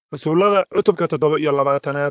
rasuullada cutubka 7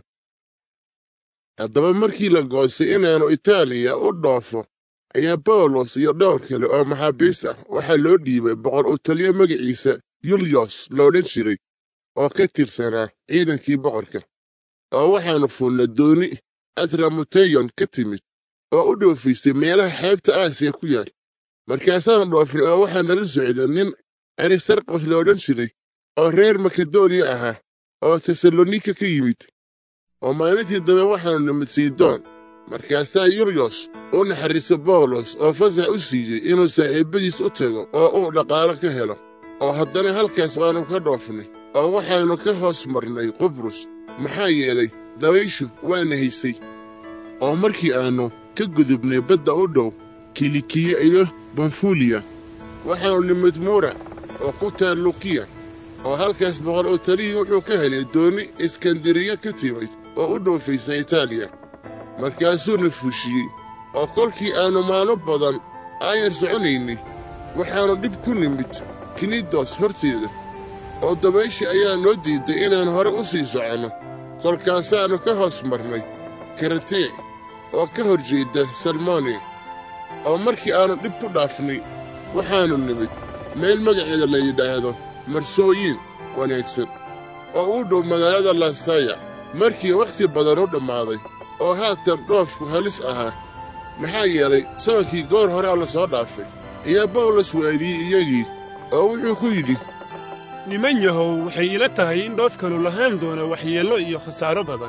haddaba markii la goostay inaanu Itaaliya u dhoofo ayaa Bawlos iyo dhowr kale oo maxaabiis ah waxaa loo dhiibay boqor uu taliyo magaciisa Yulios loodhan jiray oo ka tirsanaa ciidankii boqorka oo waxaanu fuulnay dooni Atramuteyon ka timid oo u dhoofaysay meelaha xeebta Aasiya ku yaal markaasaan dhoofnay oo waxaa nala socday nin Aristarkos loodhan jiray oo reer Makedoniya ahaa oo Tesalonika ka yimid oo maalintii dambe waxaanu nimid Sidon markaasaa Yulios u naxariisay Bawlos oo fasax u siiyey inuu saaxiibadiis u tago oo uu dhaqaalo ka helo oo haddana halkaas waanu ka dhoofnay oo waxaanu ka hoos marnay Qubrus maxaa yeelay dabayshu waana haysay oo markii aanu ka gudubnay badda u dhow Kilikiya iyo Bamfuliya waxaanu nimid Mura oo ku taal Lukiya oo halkaas boqor uu taliyey wuxuu ka helay dooni Iskandariya ka timid oo u dhoofaysa Itaaliya markaasuu na fushiyey oo kolkii aanu maalmo badan aayar soconaynay waxaanu dhib ku nimid Kinidos horteeda oo dabayshi ayaa noo diiday inaan hore u sii soconno kolkaasaannu ka hoos marnay Karatee oo ka hor jeedda Salmoniya oo markii aanu dhib ku dhaafnay waxaannu nimid meel magaceeda la yidhaahdo Marsooyin wanaagsan oo u dhow magaalada Lasaya markii wakhti badan u dhammaaday oo haatan dhoofku halis ahaa maxaa yeelay soonkii goor horaa la soo dhaafay ayaa Bawlos waaniyey iyagii oo wuxuu ku yidhi niman yahow waxay ila tahay in dhoofkanu lahaan doono waxyeello iyo khasaaro badan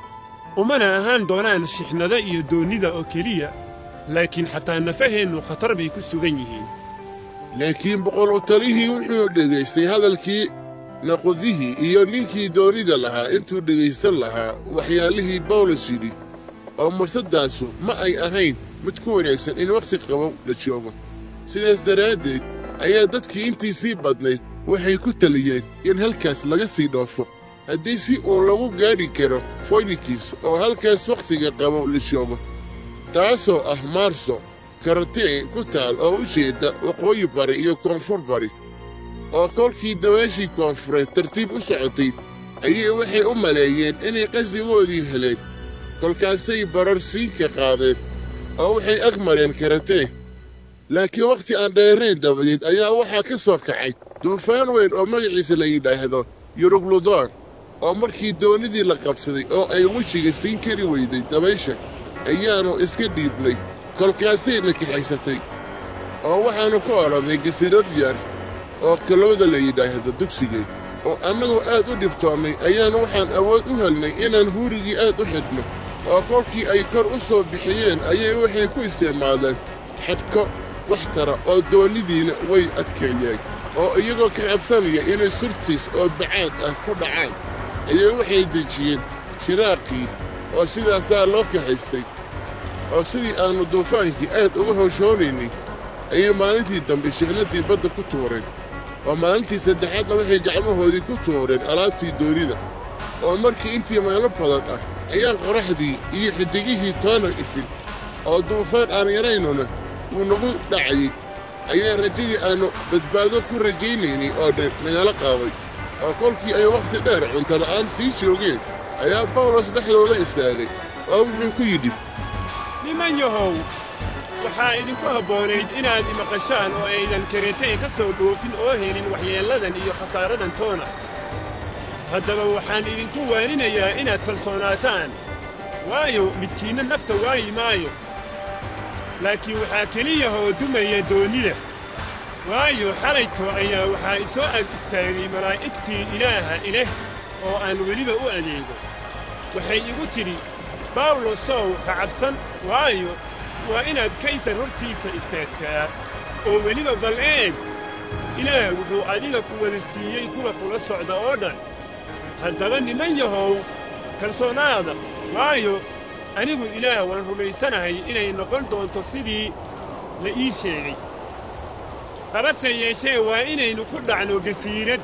umana ahaan doonaan shixnada iyo doonnida oo keliya laakiin xataa nafaheennu khatar bay ku sugan yihiin laakiin boqor uu talihii wuxuu dhegaystay hadalkii naqudihii iyo ninkii doonida lahaa intuu dhegaysan lahaa waxyaalihii Bawlos yidhi oo mursadaasu ma ay ahayn mid ku wanaagsan in wakhti qabow la joogo sidaas daraaddeed ayaa dadkii intii sii badnayd waxay ku taliyeen in halkaas laga sii dhoofo haddii si uu lagu gaadhi karo Foynikis oo halkaas wakhtiga qabow la joogo taasoo ah Marso Karatee ku taal oo u jeedda waqooyi bari iyo koonfur bari oo kolkii dabaashii koonfureed tartiib u socotay ayay waxay u maleeyeen inay qasdigoodii heleen kolkaasay bararsiinka qaadeen oo waxay ag mareen Karatee laakiin wakhti aan dheerayn dabadeed ayaa waxaa ka soo kacay duufaan weyn oo magaciisa la yidhaahdo Yurugludon oo markii doonidii la qabsaday oo ay wejiga siin kari weyday dabaysha ayaannu iska dhiibnay kolkaasayna kaxaysatay oo waxaannu ku odhannay gasiirad yar oo kalowda la yidhaahdo dugsigeed oo annagoo aad u dhibtoonnay ayaannu waxaan awood u helnay inaan huurigii aad u xidhno oo kolkii ay kor u soo bixiyeen ayay waxay ku isticmaaleen xadhko wax tara oo doonidiina way adkeeyeen oo iyagoo ka cabsanaya inay surtiis oo bacaad ah ku dhacaan ayay waxay dejiyeen shiraaqii oo sidaasaa loo kaxaystay oo sidii aannu duufaankii aad uga hawshoonaynay ayay maalintii dambe shixnadii badda ku tuureen oo maalintii saddexaadna waxay gacmahoodii ku tuureen alaabtii doonida oo markii intii meelo badan ah ayaa qorraxdii iyo xiddigihii toona ifin oo duufaan aan yaraynuna uu nagu dhacayey ayaa rajadii aannu badbaado ku rajaynaynay oo dhan nagala qaaday oo kolkii ay wakhti dheer cuntala'aan sii joogeen ayaa Bawlos dhexdooda istaagay oo wuxuu ku yidhi niman yahow waxaa idinku habboonayd inaad imaqashaan oo aydan Karatee ka soo dhoofin oo helin waxyeelladan iyo khasaaradan toona haddaba waxaan idinku waaninayaa inaad kalsoonaataan waayo midkiinna nafta waayi maayo laakiin waxaa keliyahoo dumaya doonnida waayo xalayto ayaa waxaa isoo ag istaagay malaa'igtii ilaaha ileh oo aan weliba u adeego waxay igu tidhi Bawlosow ka cabsan waayo waa inaad kaysar hortiisa istaagtaa oo weliba bal eeg ilaah wuxuu adiga ku wada siiyey kuwa kula socda oo dhan haddaba niman yahow kalsoonaada waayo anigu ilaah waan rumaysanahay inay noqon doonto sidii la ii sheegay habase yeeshee waa inaynu ku dhacno gasiirad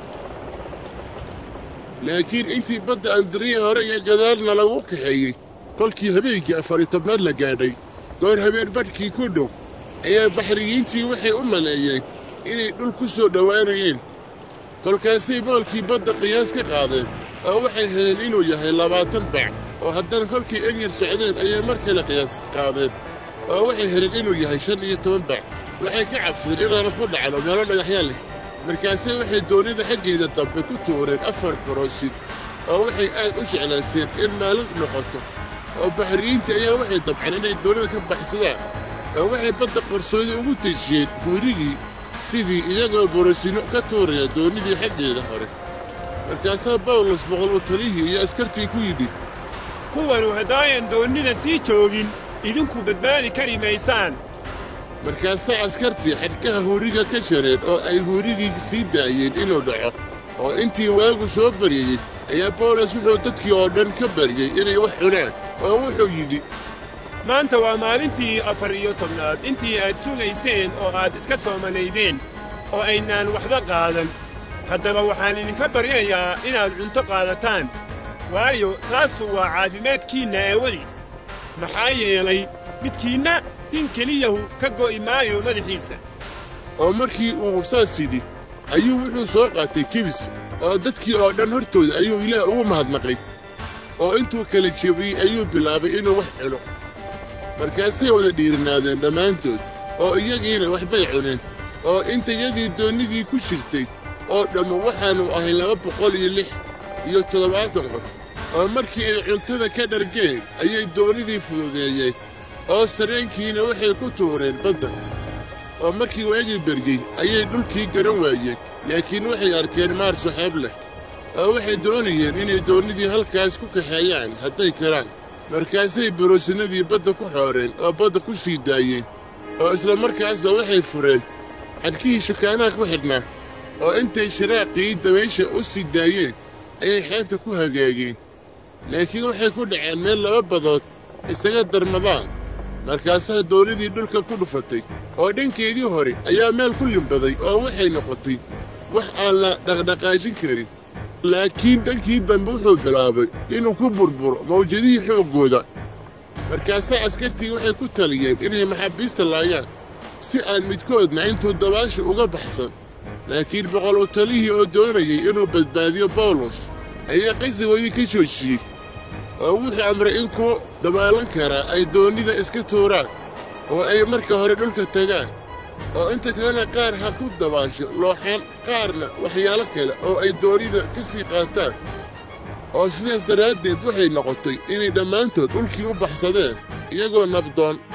laakiin intii badda Andriya hore iyo gadaalna lagu kaxeeyey kolkii habeenkii 14aad la gaadhay goor habeen badhkii ku dhow ayaa baxriyiintii waxay u maleeyeen inay dhul ku soo dhowaanayeen kolkaasay moolkii badda qiyaas ka qaadeen oo waxay heleen inuu yahay 20 bac oo haddana kolkii in yar socdeen ayay mar kale qiyaas qaadeen oo waxay heleen inuu yahay 15 bac waxay ka cabsadeen inaanu ku dhacno meelo dhagaxya leh markaasay waxay doonida xaggeeda dambe ku tuureen 4 koroosin oo waxay aad u jeclayseen in maalin noqoto oo baxriyiinta ayaa waxay dabceen inay doonida ka baxsadaan oo waxay badda qarsoodi ugu tejiyeen guurigii sidii iyagoo borosino ka tuuraya doonidii xaggeeda hore markaasaa bawlos boqoltalihii iyo askartii ku yidhi kuwanu haddaayan doonnida sii joogin idinku badbaadi kari maysaan markaasaa askartii xadhkaha huuriga ka jareen oo ay huurigii sii daayeen inuu dhaco oo intii waagu soo baryayey ayaa bawlos wuxuu dadkii oo dhan ka baryey inay wax cunaan oo wuxuu yidhi maanta waa maalintii 14aad intii aad sugayseen oo aad iska soomanaydeen oo aynaan waxba qaadan haddaba waxaan idinka baryayaa inaad cunto qaadataan waayo taasu waa caafimaadkiinna aawadiis maxaa yeelay midkiinna in keliyahu ka go'i maayo madaxiisa oo markii uu saas yidhi ayuu wuxuu soo qaatay kibis oo dadkii oo dhan hortooda ayuu ilaah ugu mahadnaqay oo intuu kala jebiyey ayuu bilaabay inuu wax cuno markaasay wada dhiirinaadeen dhammaantood oo iyagiina waxbay cuneen oo intayadii doonnidii ku jirtay oo dhammu waxaannu ahay 206 qof oo markii ay cuntada ka dhargeen ayay doonnidii fududeeyeen oo sareenkiina waxay ku tuureen badda oo markii waagii bergey ayay dhulkii garan waayeen laakiin waxay arkeen maar saxaab leh oo waxay doonayeen inay doonnidii halkaas ku kaxeeyaan hadday karaan markaasay boroosinadii badda ku xooreen oo badda ku sii daayeen oo isla markaasba waxay fureen xadhkihii shukaanaha ku xidhnaa oo intay shiraaqii dabaysha u sii daayeen ayay xeebta ku hagaageen laakiin waxay ku dhaceen meel 2 badood isaga darmadaan markaasaa doonidii dhulka ku dhufatay oo dhankeedii hore ayaa meel ku limbaday oo waxay noqotay wax aan la dhaqdhaqaajin karin laakiin dhankii dambe wuxuu bilaabay inuu ku burburo mawjadihii xooggooda markaasaa askartii waxay ku taliyeen inay maxaabiista laayaan si aan midkoodna intuu dabaasha uga baxsan laakiin boqoltalihii oo doonayay inuu badbaadiyo bawlos ayaa qisigoodii ka joojiyey oo wuxuu amray in kuwa dabaalan karaa ay doonnida iska tuuraan oo ay marka hore dhulka tagaan oo inta kalena qaar ha ku dabaasho looxaan qaarna waxyaalo kale oo ay doonnida ka sii qaataan oo sidaas daraaddeed waxay noqotay inay dhammaantood dhulkii u baxsadeen iyagoo nabdoon